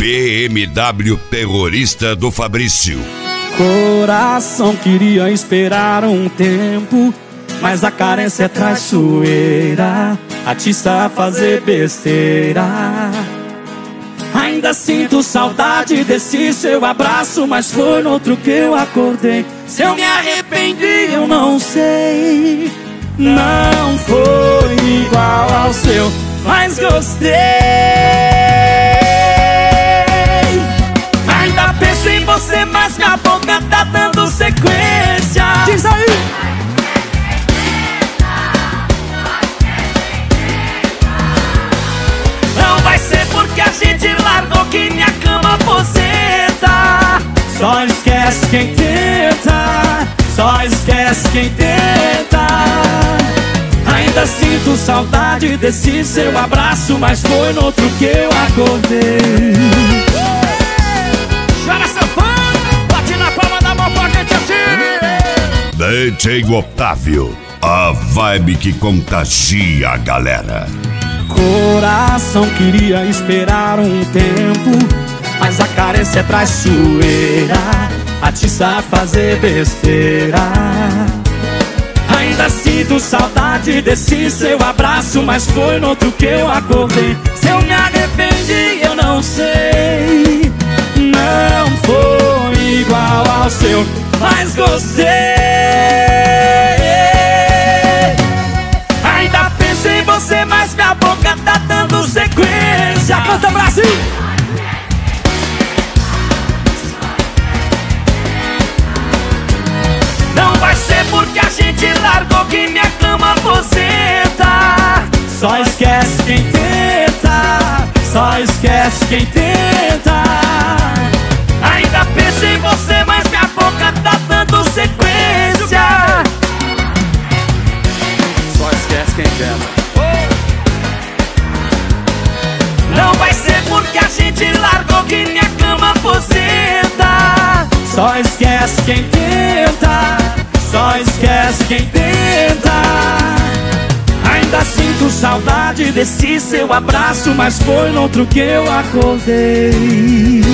BMW terrorista do Fabrício. Coração queria esperar um tempo, mas a carência é traiçoeira, atiça a fazer besteira. Ainda sinto saudade desse seu abraço, mas foi no outro que eu acordei. Se eu me arrependi, eu não sei. Não foi igual ao seu, mas gostei. Ainda penso em você, mas minha boca tá dando sequência. Diz aí! Não vai ser porque a gente largou que minha cama aposenta. Só esquece quem tenta, só esquece quem tenta. Ainda sinto saudade desse seu abraço, mas foi no outro que eu acordei. Chora sanfona, bate na palma da mão pra gente assim. DJ Otávio, a vibe que contagia a galera. Coração queria esperar um tempo, mas a carência é traiçoeira, atiça a fazer besteira. Ainda sinto saudade desse seu abraço, mas foi no outro que eu acordei. Se eu me arrependi, eu não sei. Não foi igual ao seu, mas gostei. Ainda penso em você, mas minha boca tá dando sequência. Canta, Brasil! Não vai ser porque a gente largou que minha cama aposenta. Só esquece quem tenta, só esquece quem tenta. Ainda penso em você, mas minha boca tá dando sequência. Só esquece quem tenta. Não vai ser porque a gente largou que minha cama aposenta. Só esquece quem tenta, só esquece quem tenta. Ainda sinto saudade desse seu abraço, mas foi no outro que eu acordei.